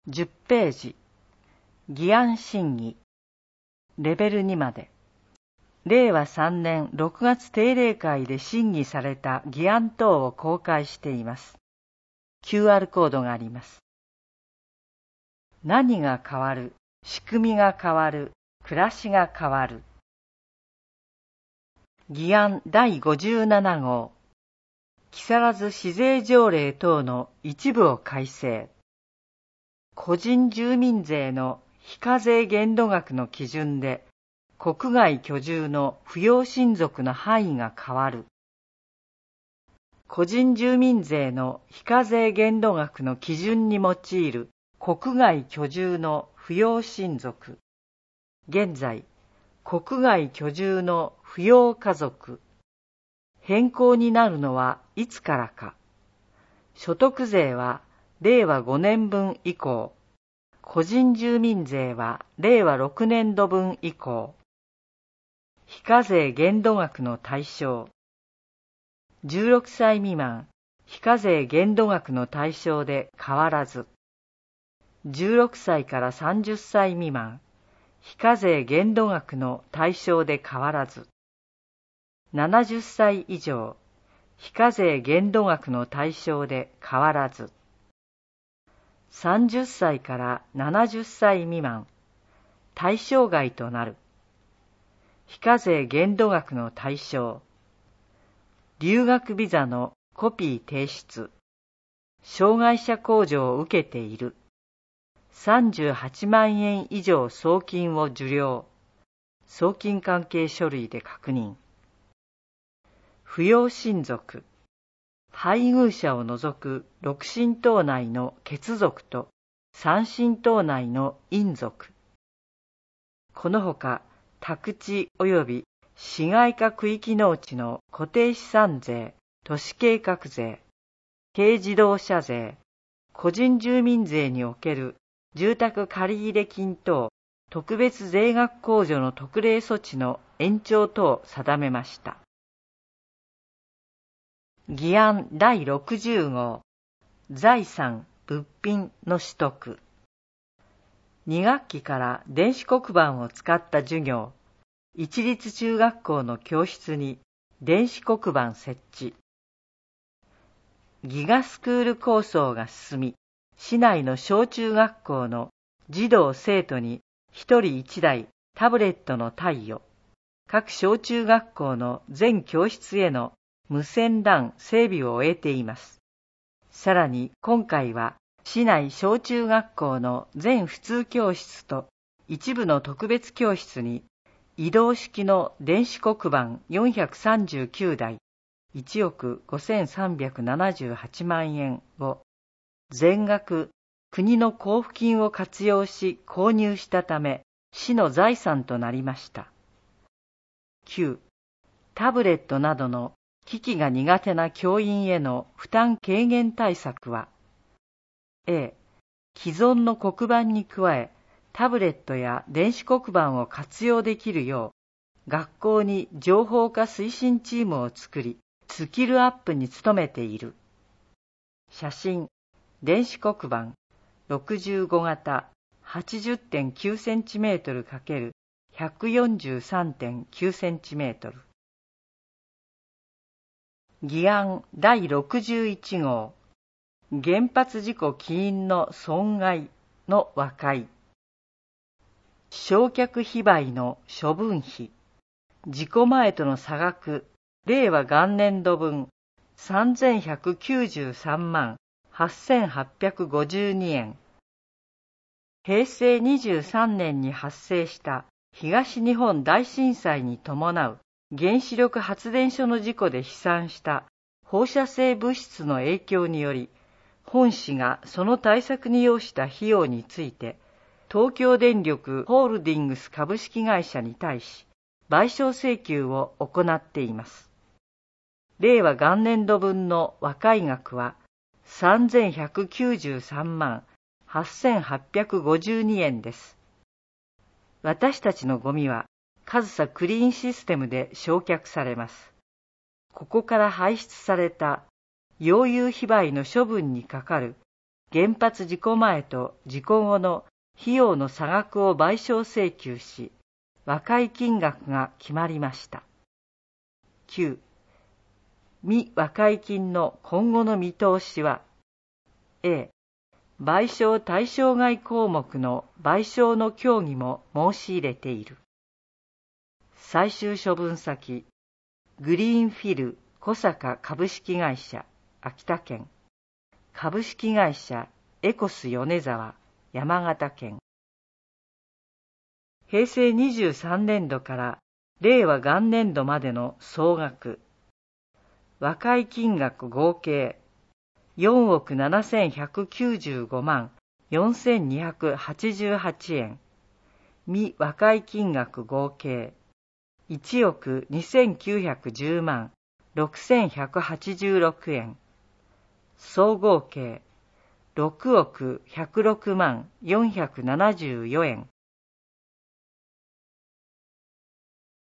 10ページ、議案審議、レベル2まで。令和3年6月定例会で審議された議案等を公開しています。QR コードがあります。何が変わる、仕組みが変わる、暮らしが変わる。議案第57号。木更津市税条例等の一部を改正。個人住民税の非課税限度額の基準で、国外居住の扶養親族の範囲が変わる。個人住民税の非課税限度額の基準に用いる国外居住の扶養親族。現在、国外居住の扶養家族。変更になるのはいつからか。所得税は令和5年分以降。個人住民税は令和6年度分以降。非課税限度額の対象。16歳未満、非課税限度額の対象で変わらず。16歳から30歳未満、非課税限度額の対象で変わらず。70歳以上、非課税限度額の対象で変わらず。30歳から70歳未満、対象外となる。非課税限度額の対象。留学ビザのコピー提出。障害者控除を受けている。38万円以上送金を受領。送金関係書類で確認。扶養親族。配偶者を除く6親等内の血族と3親等内の姻族。このほか、宅地及び市街化区域農地の固定資産税、都市計画税、軽自動車税、個人住民税における住宅借入金等特別税額控除の特例措置の延長等を定めました。議案第60号。財産・物品の取得。2学期から電子黒板を使った授業。一律中学校の教室に電子黒板設置。ギガスクール構想が進み、市内の小中学校の児童生徒に一人一台タブレットの貸与。各小中学校の全教室への無線 LAN 整備を終えています。さらに今回は市内小中学校の全普通教室と一部の特別教室に移動式の電子黒板439台1億5378万円を全額国の交付金を活用し購入したため市の財産となりました。9. タブレットなどの機器が苦手な教員への負担軽減対策は A. 既存の黒板に加えタブレットや電子黒板を活用できるよう学校に情報化推進チームを作りスキルアップに努めている。写真電子黒板65型 80.9cm×143.9cm。議案第61号。原発事故起因の損害の和解。焼却非売の処分費。事故前との差額、令和元年度分3193万8852円。平成23年に発生した東日本大震災に伴う原子力発電所の事故で飛散した放射性物質の影響により、本市がその対策に要した費用について、東京電力ホールディングス株式会社に対し、賠償請求を行っています。令和元年度分の和解額は3193万8852円です。私たちのゴミは、上総クリーンシステムで焼却されます。ここから排出された溶融非売の処分にかかる原発事故前と事故後の費用の差額を賠償請求し、和解金額が決まりました。9. 未和解金の今後の見通しは、A. 賠償対象外項目の賠償の協議も申し入れている。最終処分先、グリーンフィル小坂株式会社、秋田県。株式会社エコス米沢、山形県。平成23年度から令和元年度までの総額。和解金額合計4億7195万4288円。未和解金額合計1億2910万6186円。総合計6億106万474円。